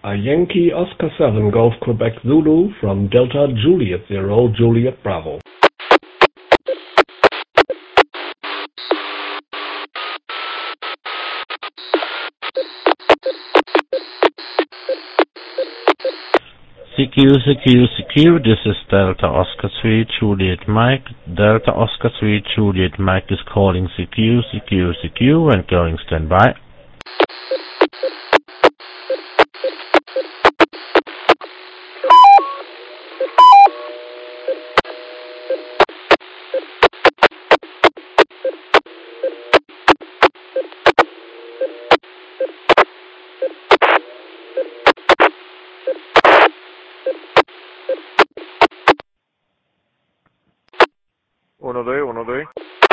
A Yankee Oscar 7 Golf Quebec Zulu from Delta Juliet 0 Juliet Bravo. CQ, this is Delta Oscar 3 Juliet Mike. Delta Oscar 3 Juliet Mike is calling CQ and going standby. Uno, doi.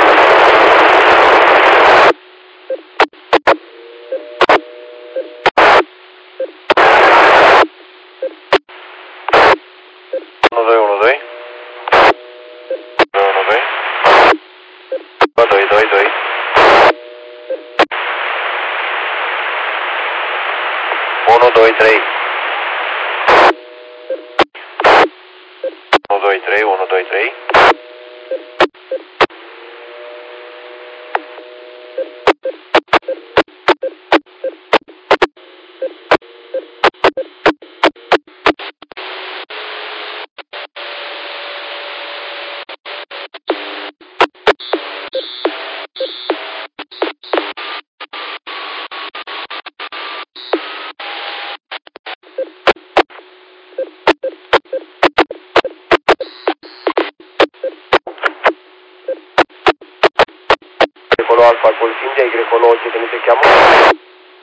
Alfa col India, Y che tenete chiamo?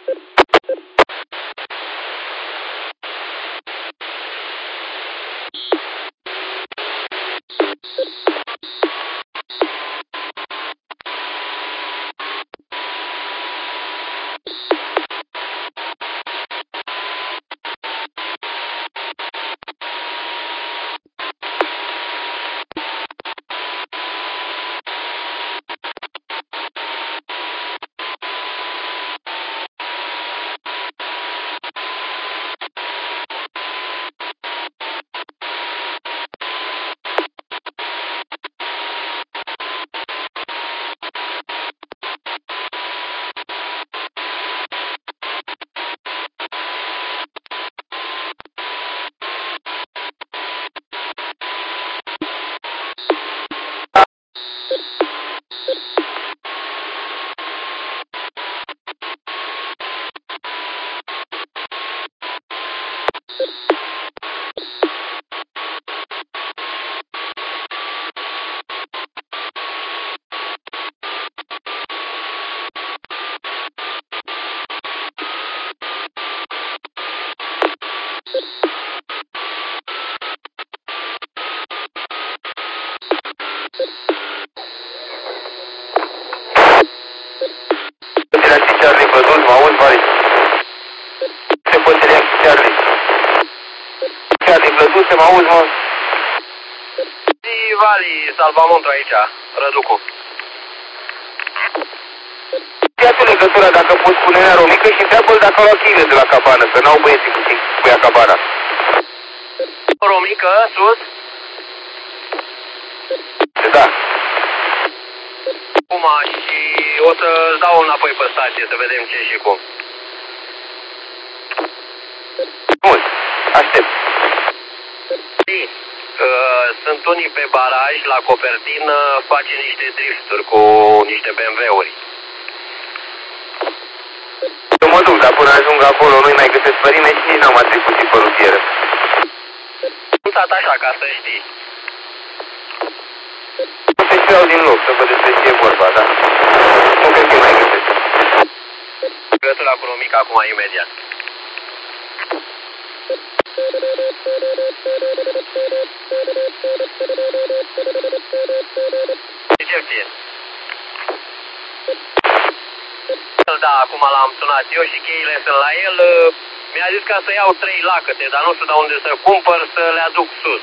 Charlie, văzut, mă auzi, Vali? Se poate reacții, Charlie. Charlie, văzut, mă auzi, mă? Vali, salvamontul aici, Răducu. Ia-tu legătura dacă poți pune în aromică și întreabă-l dacă au luat cheile de la cabană, că n-au băieții cu ea cabana. Romică, sus? Da. Acum și o să-ți dau înapoi pe stație să vedem ce și cum. Bun, aștept. Sunt unii pe baraj, la Copertin, face niște drifturi cu niște BMW-uri. Eu mă duc, dar până ajung acolo nu-i mai găsesc părime și nici n-am mai trecut și pe rutieră. Am stat așa, ca să știi. O să-și iau din loc, să văd despre ce e vorba, da? Nu cred că mai găsesc. Legătura cu Romica acum, imediat. Recepție. Da, acum l-am sunat eu și cheile sunt la el. Mi-a zis ca să iau 3 lacăte, dar nu știu de unde să cumpăr, să le aduc sus.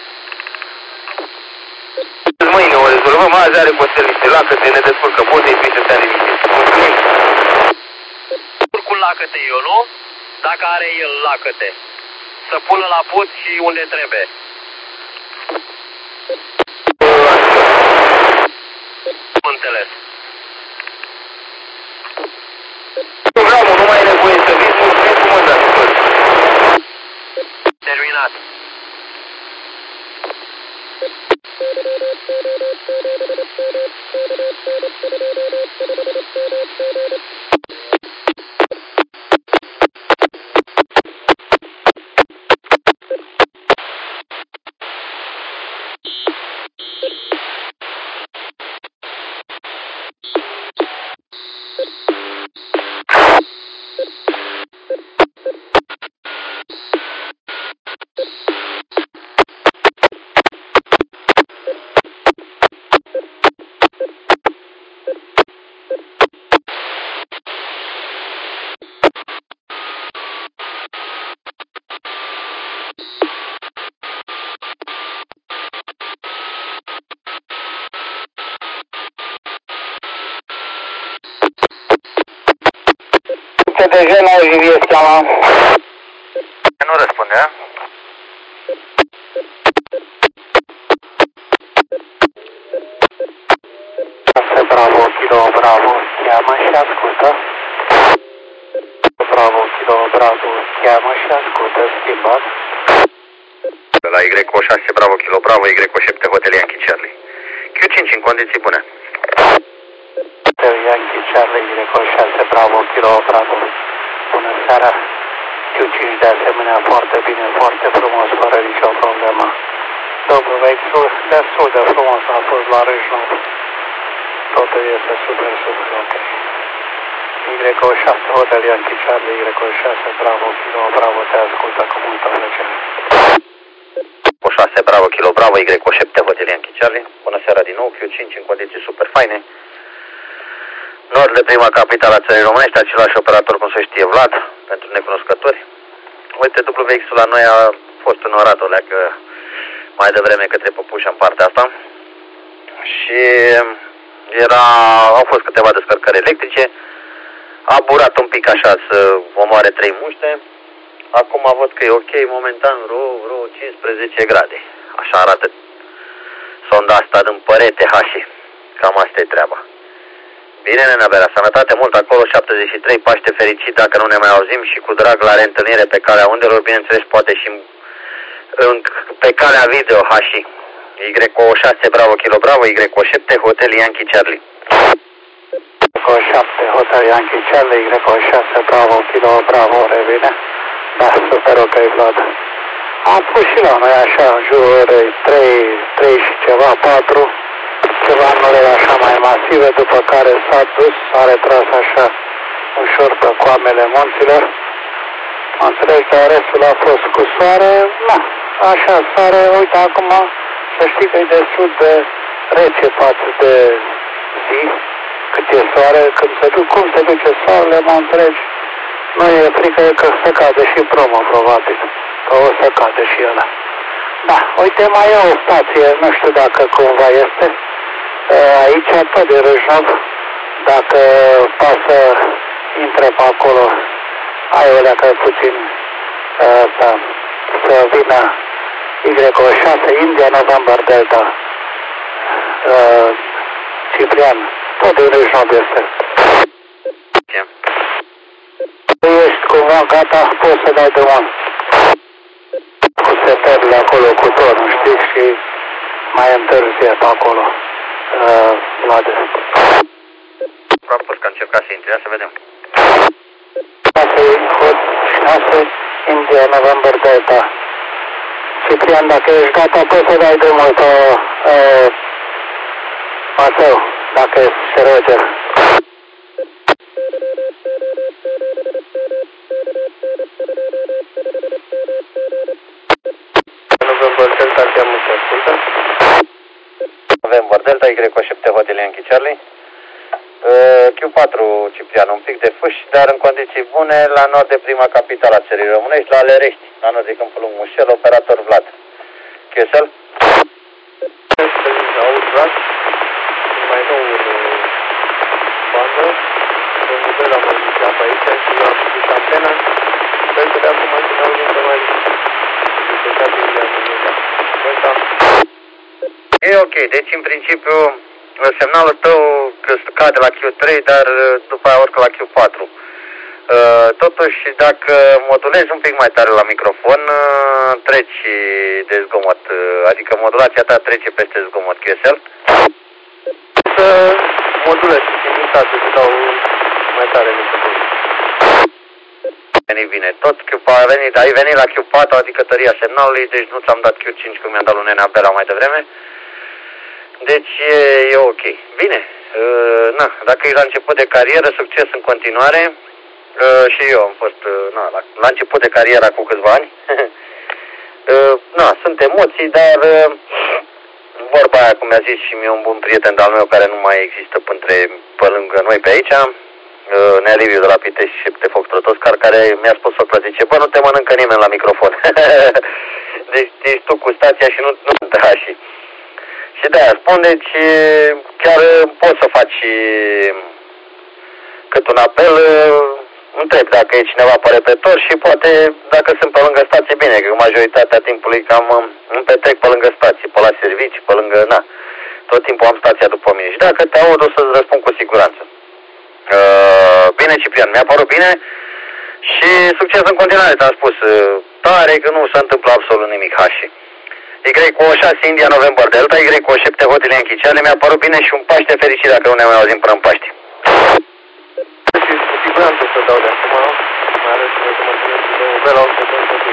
Mâine o rezolvăm, azi are postel niște lacăte, ne descurcă, poți să-i pui să stea liniștit. Mulțumim. Cu lacăte eu, nu? Dacă are el lacăte. Să pună la put și unde trebuie. Înțeles. Programul, nu mai e nevoie să vii, mulțumim frumos de ajutor. Terminat. TDG 9 JVS cheamă. Nu răspunde, a? Bravo, Kilo, Bravo, cheamă și ascultă. Bravo, Kilo, Bravo, cheamă și ascultă, schimbat. La Y6, Bravo, Kilo, Bravo, Y7, Hotel Yankee Charlie. Q5 în condiții bune. Hotel Yankee Charlie, Y6, Bravo, Kilo, Bravo. Bună seara. Q5 de asemenea foarte bine, foarte frumos, fără nicio problemă. Domnul vehicul, destul de frumos a fost la Râșnov. Totul este super, super ok. Y6, Hotel Yankee Charlie, Y6, Bravo, Kilo, Bravo, te ascultă cu multă plăcere. 6, Bravo, Kilo, Bravo, Y7, Hotel Yankee Charlie. Bună seara din nou, Q5 în condiții super faine. Nord de prima capitală a țării românești, același operator cum se știe, Vlad, pentru necunoscători. Uite, WX-ul la noi a fost înorat o leacă mai devreme către Păpușa în partea asta. Și au fost câteva descărcări electrice. A burat un pic așa să omoare 3 muște. Acum văd că e ok, momentan vreo 15 grade. Așa arată sonda asta din părete, hași. Cam asta e treaba. Bine, nena Bera, sănătate mult acolo, 73, Paște fericit dacă nu ne mai auzim și cu drag la reîntâlnire pe calea undelor, bineînțeles, poate și pe calea video, hași. Y6, Bravo, Kilo, Bravo, Y7, Hotel Yankee Charlie. Y7, Hotel Yankee Charlie, Y6, Bravo, Kilo, Bravo, revine. Da, super ok, Vlad. Am pus și la noi așa, în jurul orei 3 și ceva, 4, ceva nulele așa mai masive, după care s-a dus, s-a retras așa ușor pe coamele munților. Am înțeles că restul a fost cu soare, na, așa soare, uite acum, să știi că e destul de rece față de zi, cât e soare, cum se duce soarele, mă înțelegi, nu e frică că se cade și promo, probabil, că o să cade și ăla. Da, uite, mai e o stație, nu știu dacă cumva este, aici tot de Râșnov, dacă poate să intre pe acolo, ai o leacă puțin să vină Y6, India, November, Delta, Ciprian, tot de Râșnov este. Ești cumva gata, poți să dai drumul cu setările acolo, cu tonul, știi, și mai întârzie pe acolo, Vlad. Propus că încerca să intre, să vedem. 6, India, November, Delta. Ciprian, dacă ești gata, poți să dai drumul pe Paseu, dacă se Roger. November Delta, cheamă să ascultă. November Delta, Y7, Hotel Yankee Charlie. Q4, Ciprian, un pic de fâși, dar în condiții bune, la nord de prima capitală a țării românești, la Lerești, la nord de Câmpul Lung Mușel, operator Vlad. QSL? Aud, Vlad, mai nou bandă, domnul Bel am mai zis aici și eu am pus antena, sper E ok, deci în principiu semnalul tău cade la Q3, dar după aia urcă la Q4. Totuși, dacă modulezi un pic mai tare la microfon, treci de zgomot, adică modulația ta trece peste zgomot QSL. Să modulez simultat, să dau mai tare microfonul. Bine, tot ai venit la Q4, adică tăria semnalului, deci nu ți-am dat Q5 cum mi-am dat lui Nenea Bela mai devreme. Deci e ok. Bine, dacă e la început de carieră, succes în continuare. Și eu am fost la început de cariera cu câțiva ani. Sunt emoții, dar vorba aia, cum mi-a zis și mie un bun prieten de-al meu care nu mai există pe lângă noi pe aici, Nea Liviu de la Pitești și de Foxtrot Oscar, care mi-a spus sopra, zice, bă, nu te mănâncă nimeni la microfon. Deci ești tu cu stația și nu da și de-aia spun, deci chiar poți să faci cât un apel, întreb dacă e cineva pe repetor și poate dacă sunt pe lângă stație, bine, că majoritatea timpului cam îmi petrec pe lângă stație, pe la servici, pe lângă, tot timpul am stația după mine și dacă te aud o să-ți răspund cu siguranță. Bine, Ciprian, mi-a părut bine și succes în continuare, ți-am spus, tare că nu se întâmplă absolut nimic, Hași. Y cu o 6 India November Delta, Y cu o 7 Hotel Yankee Charlie, mi-a părut bine și un Paște fericit dacă nu ne mai auzim până în Paște. Și cu siguranță să dau de acum, mai ales că mă întâlnesc cu domnul Bela, o să dăm copii.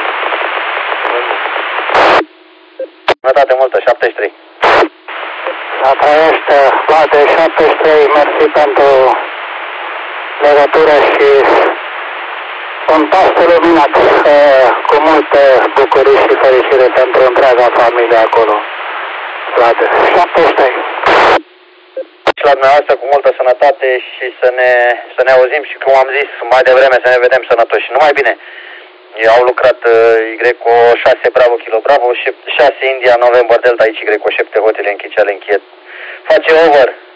Sănătate multă, 73. La trăiește, Vlade 73, mersi pentru legătură și un Paște luminat, cu multe bucurii și fericire pentru întreaga familie acolo. Vlade 73. Și la dumneavoastră cu multă sănătate și să ne auzim și, cum am zis mai devreme, să ne vedem sănătoși. Numai bine, eu au lucrat Y cu 6 Bravo Kilo Bravo, 6 India November Delta, aici Y cu 7 Hotel Yankee Charlie încheiet. Face over.